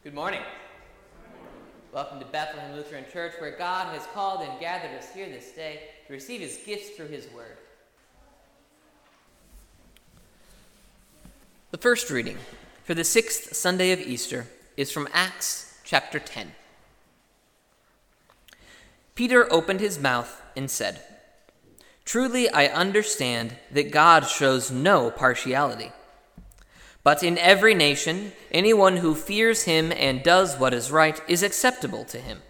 Good morning. Welcome to Bethlehem Lutheran Church, where God has called and gathered us here this day to receive his gifts through his word. The first reading for the 6th Sunday of Easter is from Acts chapter 10. Peter opened his mouth and said, "Truly I understand that God shows no partiality. But in every nation, anyone who fears him and does what is right is acceptable to him.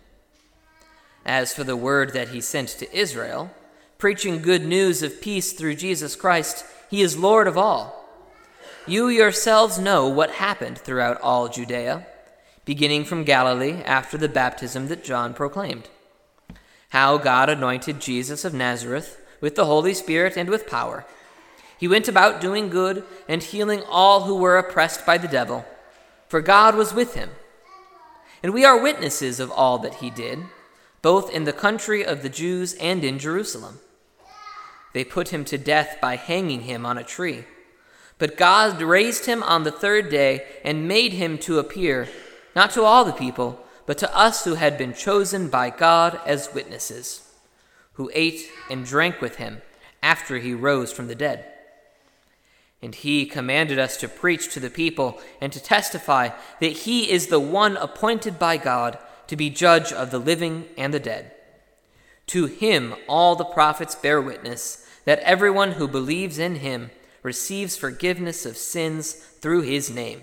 As for the word that he sent to Israel, preaching good news of peace through Jesus Christ, he is Lord of all. You yourselves know what happened throughout all Judea, beginning from Galilee after the baptism that John proclaimed, how God anointed Jesus of Nazareth with the Holy Spirit and with power. He went about doing good and healing all who were oppressed by the devil, for God was with him. And we are witnesses of all that he did, both in the country of the Jews and in Jerusalem. They put him to death by hanging him on a tree. But God raised him on the third day and made him to appear, not to all the people, but to us who had been chosen by God as witnesses, who ate and drank with him after he rose from the dead. And he commanded us to preach to the people and to testify that he is the one appointed by God to be judge of the living and the dead. To him all the prophets bear witness that everyone who believes in him receives forgiveness of sins through his name."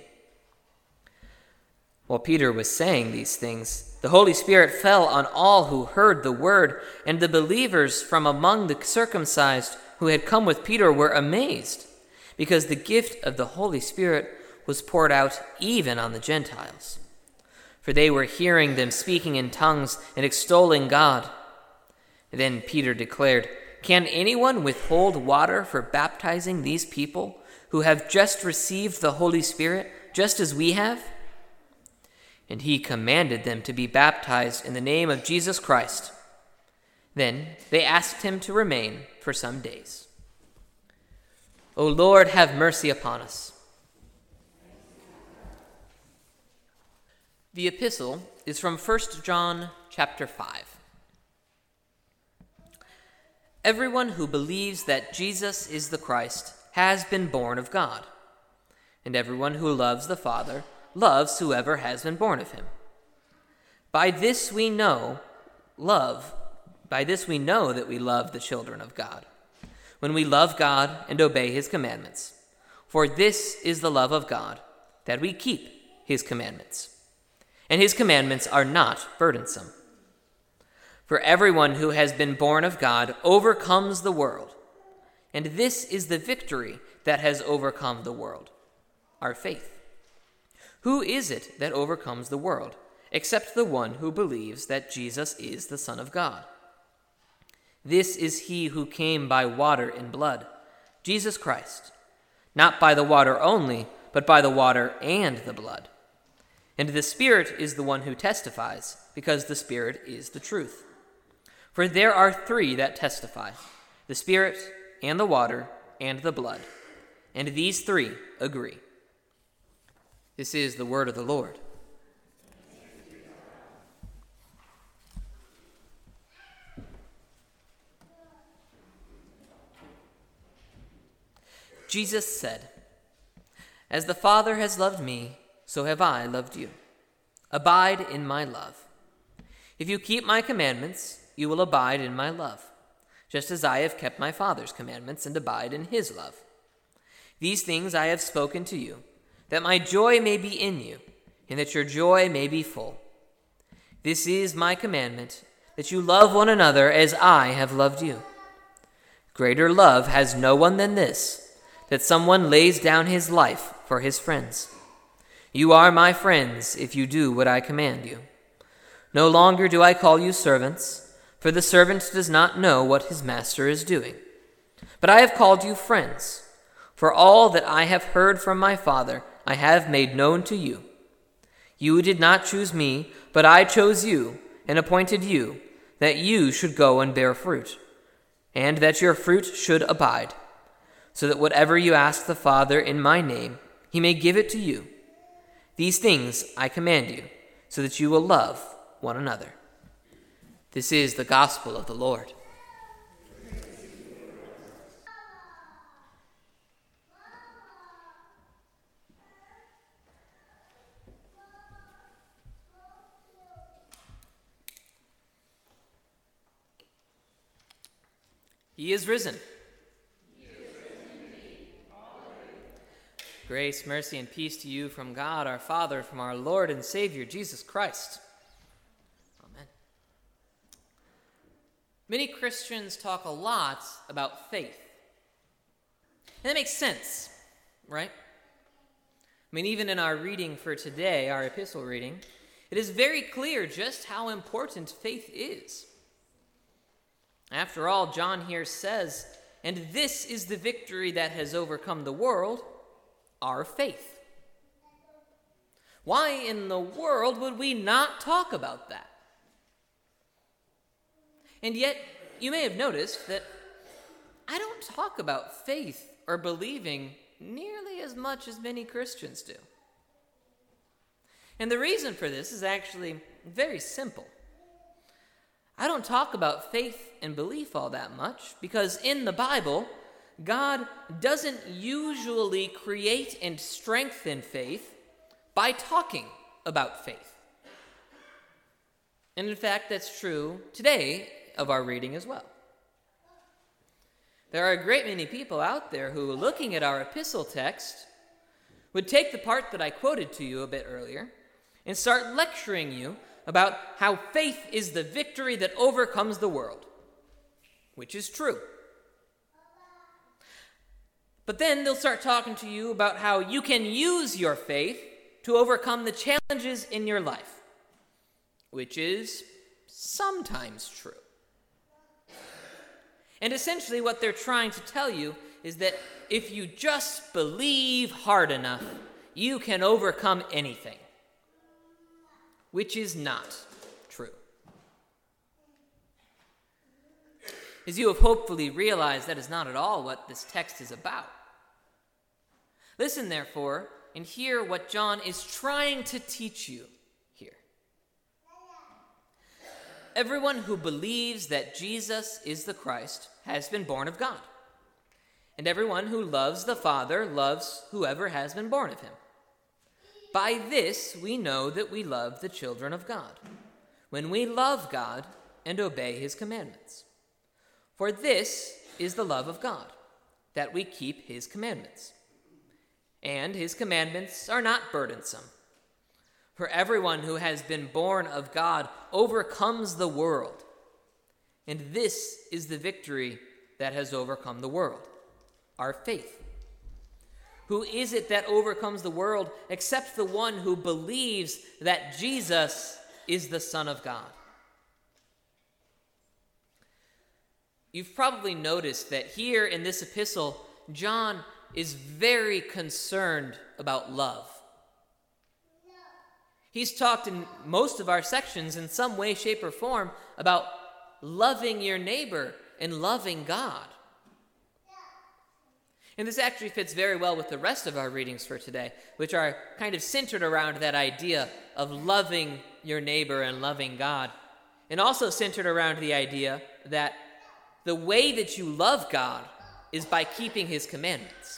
While Peter was saying these things, the Holy Spirit fell on all who heard the word, and the believers from among the circumcised who had come with Peter were amazed, because the gift of the Holy Spirit was poured out even on the Gentiles. For they were hearing them speaking in tongues and extolling God. Then Peter declared, "Can anyone withhold water for baptizing these people who have just received the Holy Spirit, just as we have?" And he commanded them to be baptized in the name of Jesus Christ. Then they asked him to remain for some days. O Lord, have mercy upon us. The epistle is from 1 John chapter 5. Everyone who believes that Jesus is the Christ has been born of God, and everyone who loves the Father loves whoever has been born of him. By this we know that we love the children of God, when we love God and obey his commandments. For this is the love of God, that we keep his commandments. And his commandments are not burdensome. For everyone who has been born of God overcomes the world. And this is the victory that has overcome the world, our faith. Who is it that overcomes the world, except the one who believes that Jesus is the Son of God? This is he who came by water and blood, Jesus Christ, not by the water only, but by the water and the blood. And the Spirit is the one who testifies, because the Spirit is the truth. For there are three that testify, the Spirit and the water and the blood, and these three agree. This is the word of the Lord. Jesus said, "As the Father has loved me, so have I loved you. Abide in my love. If you keep my commandments, you will abide in my love, just as I have kept my Father's commandments and abide in his love. These things I have spoken to you, that my joy may be in you, and that your joy may be full. This is my commandment, that you love one another as I have loved you. Greater love has no one than this, that someone lays down his life for his friends. You are my friends if you do what I command you. No longer do I call you servants, for the servant does not know what his master is doing. But I have called you friends, for all that I have heard from my Father I have made known to you. You did not choose me, but I chose you and appointed you, that you should go and bear fruit, and that your fruit should abide, so that whatever you ask the Father in my name, he may give it to you. These things I command you, so that you will love one another. This is the gospel of the Lord. He is risen. Grace, mercy, and peace to you from God our Father, from our Lord and Savior, Jesus Christ. Amen. Many Christians talk a lot about faith. And that makes sense, right? I mean, even in our reading for today, our epistle reading, it is very clear just how important faith is. After all, John here says, and this is the victory that has overcome the world, our faith. Why in the world would we not talk about that? And yet, you may have noticed that I don't talk about faith or believing nearly as much as many Christians do. And the reason for this is actually very simple. I don't talk about faith and belief all that much because in the Bible, God doesn't usually create and strengthen faith by talking about faith. And in fact, that's true today of our reading as well. There are a great many people out there who, looking at our epistle text, would take the part that I quoted to you a bit earlier and start lecturing you about how faith is the victory that overcomes the world, which is true. But then they'll start talking to you about how you can use your faith to overcome the challenges in your life, which is sometimes true. And essentially what they're trying to tell you is that if you just believe hard enough, you can overcome anything, which is not true. As you have hopefully realized, that is not at all what this text is about. Listen, therefore, and hear what John is trying to teach you here. Everyone who believes that Jesus is the Christ has been born of God. And everyone who loves the Father loves whoever has been born of him. By this we know that we love the children of God, when we love God and obey his commandments. For this is the love of God, that we keep his commandments. And his commandments are not burdensome. For everyone who has been born of God overcomes the world. And this is the victory that has overcome the world, our faith. Who is it that overcomes the world except the one who believes that Jesus is the Son of God? You've probably noticed that here in this epistle, John is very concerned about love. He's talked in most of our sections in some way, shape, or form about loving your neighbor and loving God. And this actually fits very well with the rest of our readings for today, which are kind of centered around that idea of loving your neighbor and loving God, and also centered around the idea that the way that you love God is by keeping his commandments.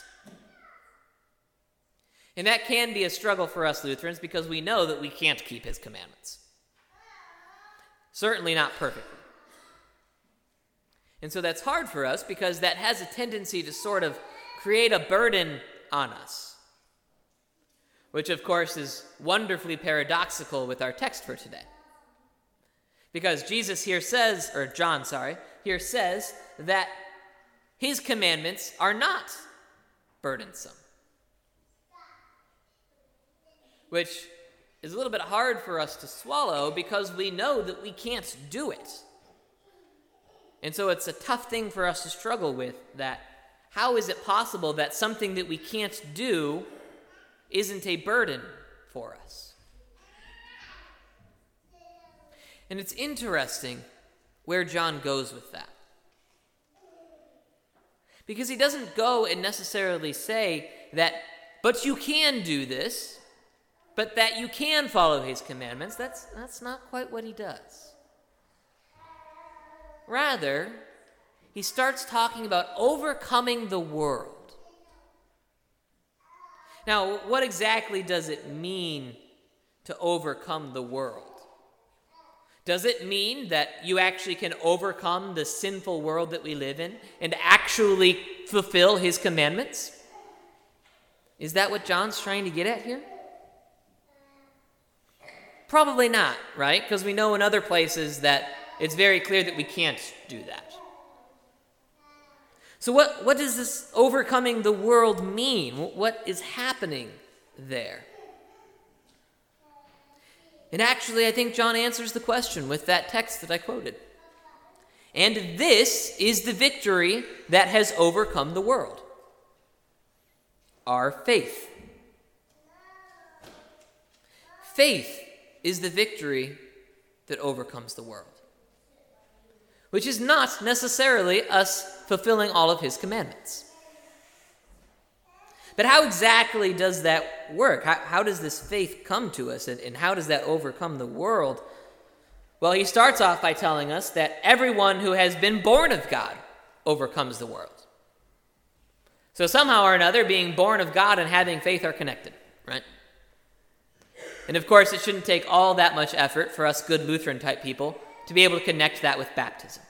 And that can be a struggle for us Lutherans because we know that we can't keep his commandments. Certainly not perfectly. And so that's hard for us because that has a tendency to sort of create a burden on us, which of course is wonderfully paradoxical with our text for today. Because John here says that his commandments are not burdensome, which is a little bit hard for us to swallow because we know that we can't do it. And so it's a tough thing for us to struggle with, that how is it possible that something that we can't do isn't a burden for us? And it's interesting where John goes with that. Because he doesn't go and necessarily say that, but you can do this, but that you can follow his commandments, that's not quite what he does. Rather, he starts talking about overcoming the world. Now, what exactly does it mean to overcome the world? Does it mean that you actually can overcome the sinful world that we live in and actually fulfill his commandments? Is that what John's trying to get at here? Probably not, right? Because we know in other places that it's very clear that we can't do that. So what does this overcoming the world mean? What is happening there? And actually, I think John answers the question with that text that I quoted. And this is the victory that has overcome the world: our faith. Faith is the victory that overcomes the world, which is not necessarily us fulfilling all of his commandments. But how exactly does that work? How does this faith come to us, and how does that overcome the world? Well, he starts off by telling us that everyone who has been born of God overcomes the world. So somehow or another, being born of God and having faith are connected, right? And of course, it shouldn't take all that much effort for us good Lutheran-type people to be able to connect that with baptism.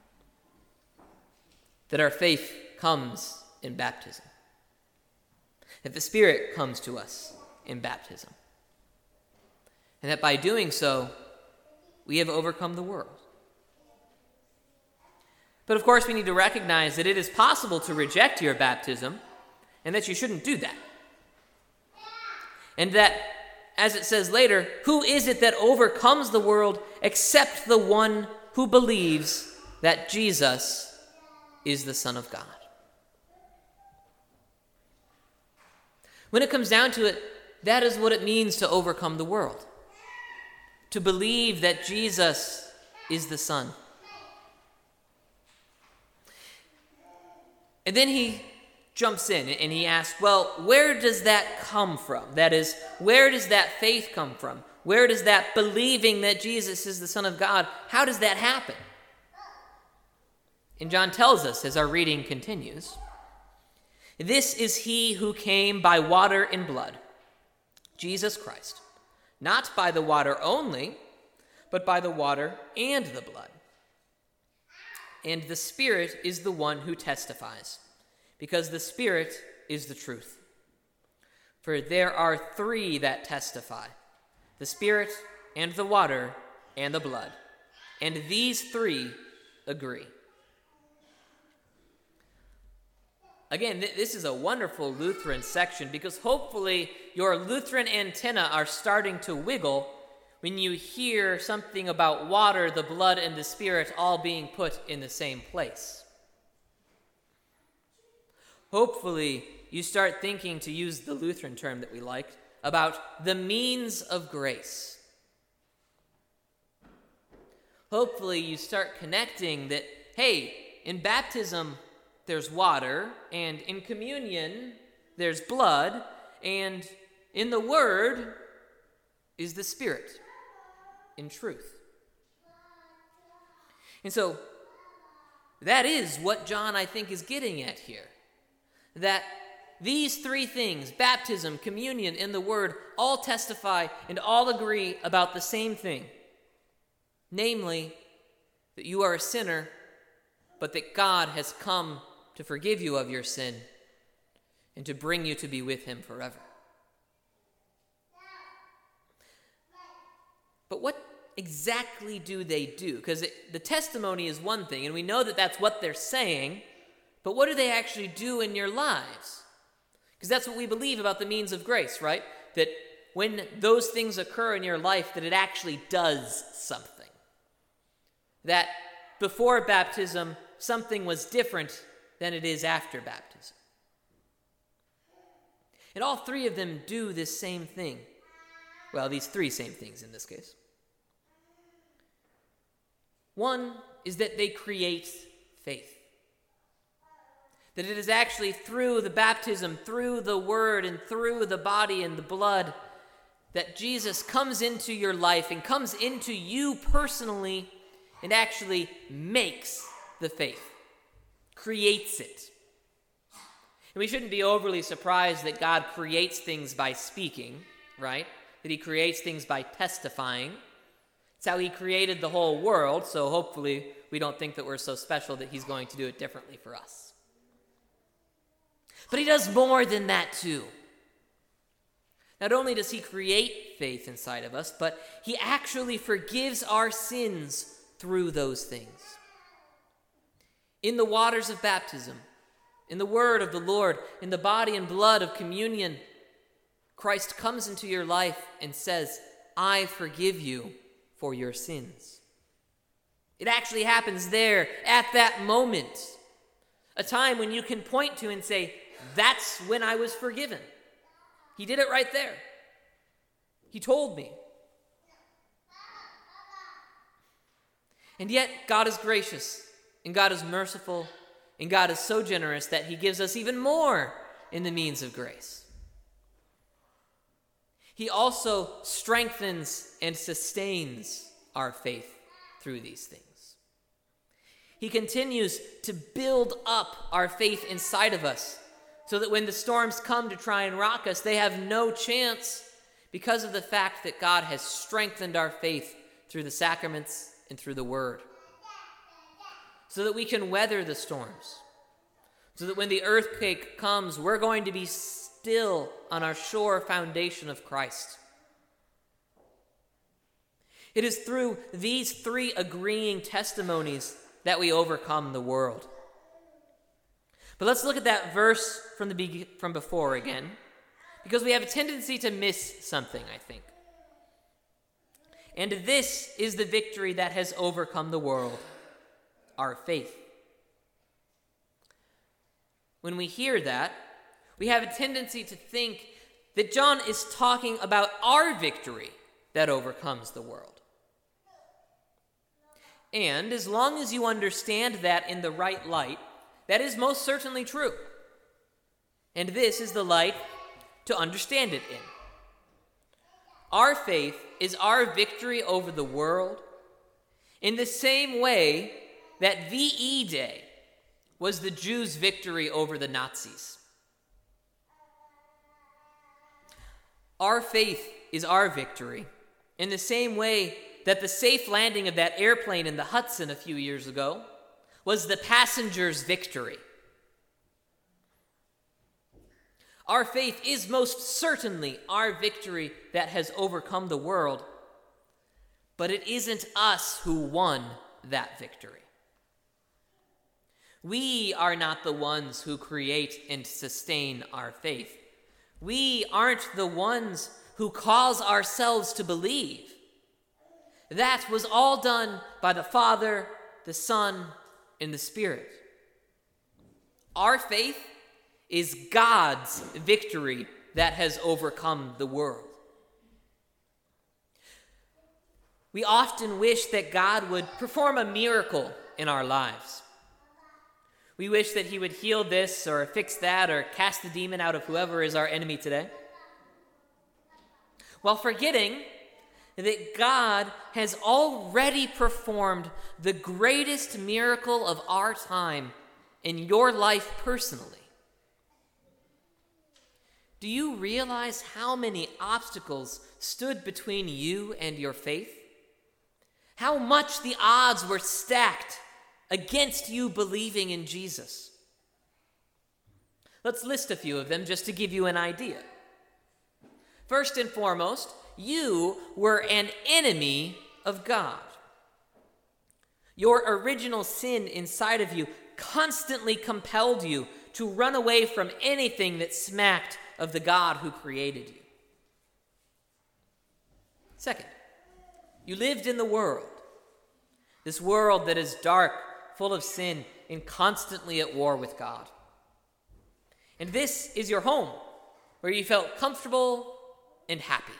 That our faith comes in baptism. That the Spirit comes to us in baptism. And that by doing so, we have overcome the world. But of course, we need to recognize that it is possible to reject your baptism, and that you shouldn't do that. And that, as it says later, who is it that overcomes the world except the one who believes that Jesus is the Son of God? When it comes down to it, that is what it means to overcome the world. To believe that Jesus is the Son. And then he jumps in and he asks, well, where does that come from? That is, where does that faith come from? Where does that believing that Jesus is the Son of God, how does that happen? And John tells us as our reading continues, this is he who came by water and blood, Jesus Christ, not by the water only, but by the water and the blood. And the Spirit is the one who testifies, because the Spirit is the truth. For there are three that testify, the Spirit and the water and the blood, and these three agree. Again, this is a wonderful Lutheran section because hopefully your Lutheran antenna are starting to wiggle when you hear something about water, the blood, and the Spirit all being put in the same place. Hopefully you start thinking, to use the Lutheran term that we liked, about the means of grace. Hopefully you start connecting that, hey, in baptism, there's water, and in communion, there's blood, and in the Word is the Spirit, in truth. And so, that is what John, I think, is getting at here. That these three things, baptism, communion, and the Word, all testify and all agree about the same thing. Namely, that you are a sinner, but that God has come to forgive you of your sin and to bring you to be with him forever. But what exactly do they do? Because the testimony is one thing, and we know that that's what they're saying, but what do they actually do in your lives? Because that's what we believe about the means of grace, right? That when those things occur in your life, that it actually does something. That before baptism, something was different than it is after baptism. And all three of them do this same thing. Well, these three same things in this case. One is that they create faith. That it is actually through the baptism, through the Word, and through the body and the blood that Jesus comes into your life and comes into you personally and actually makes the faith, creates it. And we shouldn't be overly surprised that God creates things by speaking, right? That he creates things by testifying. It's how he created the whole world, so hopefully we don't think that we're so special that he's going to do it differently for us. But he does more than that too. Not only does he create faith inside of us, but he actually forgives our sins through those things. In the waters of baptism, in the word of the Lord, in the body and blood of communion, Christ comes into your life and says, I forgive you for your sins. It actually happens there at that moment, a time when you can point to and say, that's when I was forgiven. He did it right there. He told me. And yet, God is gracious, and God is merciful, and God is so generous that he gives us even more in the means of grace. He also strengthens and sustains our faith through these things. He continues to build up our faith inside of us so that when the storms come to try and rock us, they have no chance because of the fact that God has strengthened our faith through the sacraments and through the word. So that we can weather the storms. So that when the earthquake comes, we're going to be still on our sure foundation of Christ. It is through these three agreeing testimonies that we overcome the world. But let's look at that verse from before again, because we have a tendency to miss something, I think. And this is the victory that has overcome the world, our faith. When we hear that, we have a tendency to think that John is talking about our victory that overcomes the world. And as long as you understand that in the right light, that is most certainly true. And this is the light to understand it in. Our faith is our victory over the world in the same way that VE Day was the Jews' victory over the Nazis. Our faith is our victory in the same way that the safe landing of that airplane in the Hudson a few years ago was the passengers' victory. Our faith is most certainly our victory that has overcome the world, but it isn't us who won that victory. We are not the ones who create and sustain our faith. We aren't the ones who cause ourselves to believe. That was all done by the Father, the Son, and the Spirit. Our faith is God's victory that has overcome the world. We often wish that God would perform a miracle in our lives. We wish that he would heal this or fix that or cast the demon out of whoever is our enemy today, while forgetting that God has already performed the greatest miracle of our time in your life personally. Do you realize how many obstacles stood between you and your faith? How much the odds were stacked against you believing in Jesus? Let's list a few of them just to give you an idea. First and foremost, you were an enemy of God. Your original sin inside of you constantly compelled you to run away from anything that smacked of the God who created you. Second, you lived in the world. This world that is dark, full of sin, and constantly at war with God. And this is your home, where you felt comfortable and happy.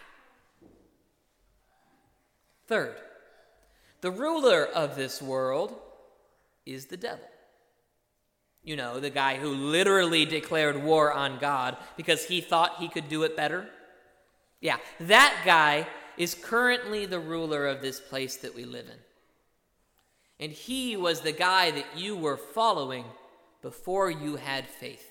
Third, the ruler of this world is the devil. You know, the guy who literally declared war on God because he thought he could do it better. Yeah, that guy is currently the ruler of this place that we live in. And he was the guy that you were following before you had faith.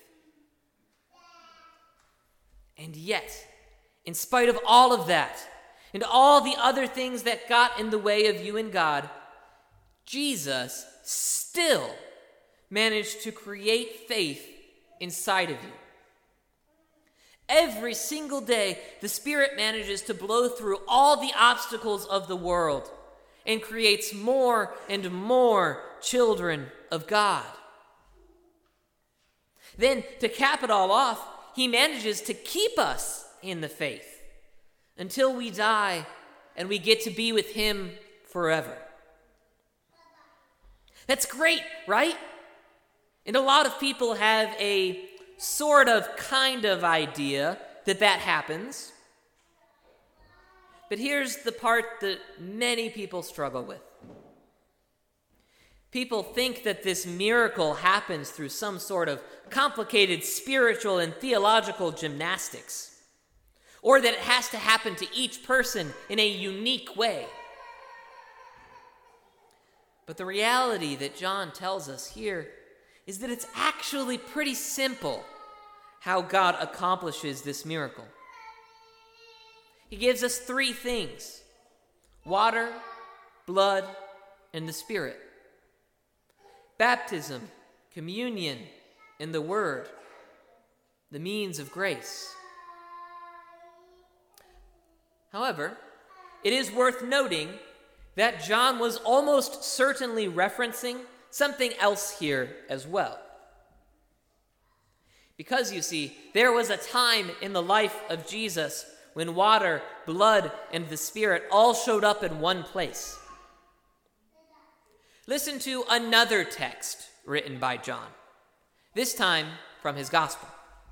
And yet, in spite of all of that, and all the other things that got in the way of you and God, Jesus still managed to create faith inside of you. Every single day, the Spirit manages to blow through all the obstacles of the world and creates more and more children of God. Then, to cap it all off, he manages to keep us in the faith until we die and we get to be with him forever. That's great, right? And a lot of people have a sort of, kind of idea that happens. But here's the part that many people struggle with. People think that this miracle happens through some sort of complicated spiritual and theological gymnastics, or that it has to happen to each person in a unique way. But the reality that John tells us here is that it's actually pretty simple how God accomplishes this miracle. He gives us three things: water, blood, and the Spirit. Baptism, communion, and the Word, the means of grace. However, it is worth noting that John was almost certainly referencing something else here as well. Because, you see, there was a time in the life of Jesus when water, blood, and the Spirit all showed up in one place. Listen to another text written by John, this time from his gospel.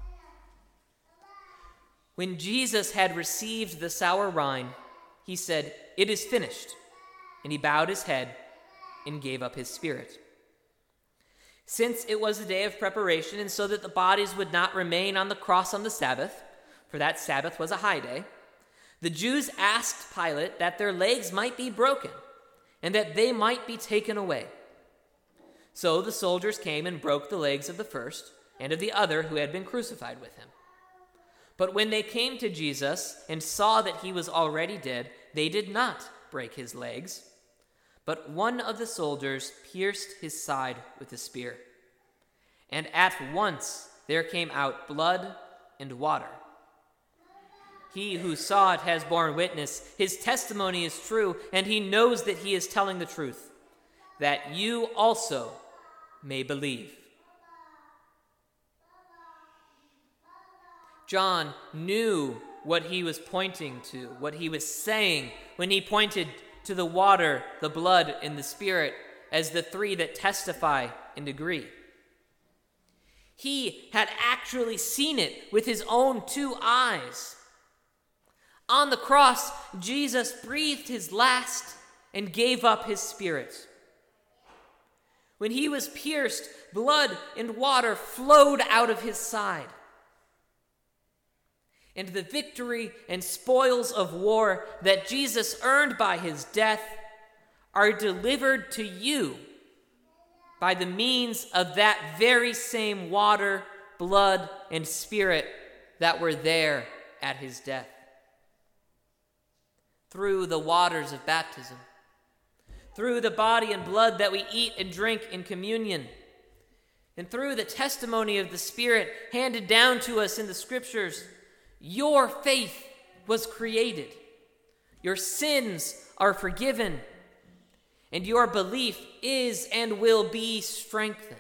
When Jesus had received the sour wine, he said, "It is finished," and he bowed his head and gave up his spirit. Since it was the day of preparation, and so that the bodies would not remain on the cross on the Sabbath, for that Sabbath was a high day, the Jews asked Pilate that their legs might be broken and that they might be taken away. So the soldiers came and broke the legs of the first and of the other who had been crucified with him. But when they came to Jesus and saw that he was already dead, they did not break his legs. But one of the soldiers pierced his side with a spear. And at once there came out blood and water. He who saw it has borne witness. His testimony is true, and he knows that he is telling the truth, that you also may believe. John knew what he was pointing to, what he was saying when he pointed to the water, the blood, and the Spirit as the three that testify and agree. He had actually seen it with his own two eyes. On the cross, Jesus breathed his last and gave up his spirit. When he was pierced, blood and water flowed out of his side. And the victory and spoils of war that Jesus earned by his death are delivered to you by the means of that very same water, blood, and Spirit that were there at his death. Through the waters of baptism, through the body and blood that we eat and drink in communion, and through the testimony of the Spirit handed down to us in the Scriptures, your faith was created. Your sins are forgiven, and your belief is and will be strengthened.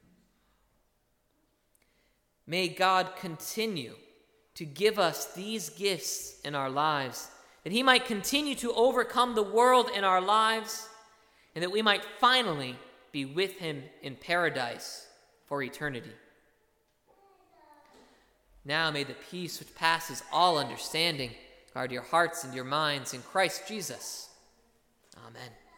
May God continue to give us these gifts in our lives, that he might continue to overcome the world in our lives, and that we might finally be with him in paradise for eternity. Now may the peace which passes all understanding guard your hearts and your minds in Christ Jesus. Amen.